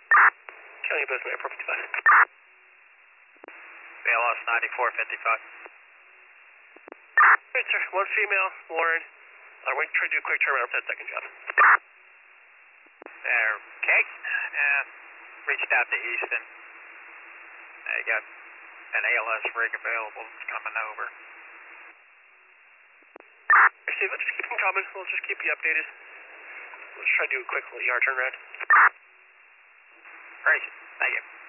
County Bus 9455. BLS 9455. Right, sir. One female, Warren. We're going to try to do a quick turnaround for that second job. Okay. Reached out to Easton. They got an ALS rig available coming over. Steve, let's just keep them coming. We'll just keep you updated. We'll just try to do a quick ER turnaround. Great. Thank you.